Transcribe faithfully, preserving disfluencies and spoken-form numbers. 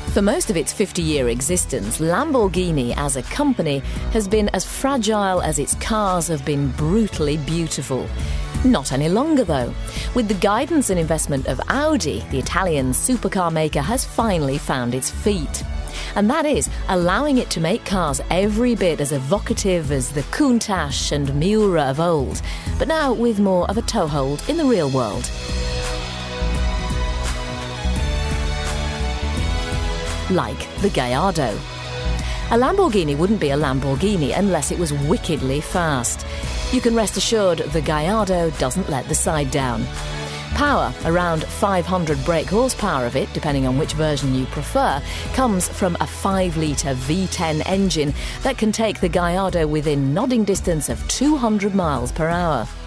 For most of its fifty-year existence, Lamborghini as a company has been as fragile as its cars have been brutally beautiful. Not any longer, though. With the guidance and investment of Audi, the Italian supercar maker has finally found its feet. And that is allowing it to make cars every bit as evocative as the Countach and Miura of old, but now with more of a toehold in the real world. Like the Gallardo. A Lamborghini wouldn't be a Lamborghini unless it was wickedly fast. You can rest assured the Gallardo doesn't let the side down. Power, around five hundred brake horsepower of it, depending on which version you prefer, comes from a five litre V ten engine that can take the Gallardo within nodding distance of two hundred miles per hour.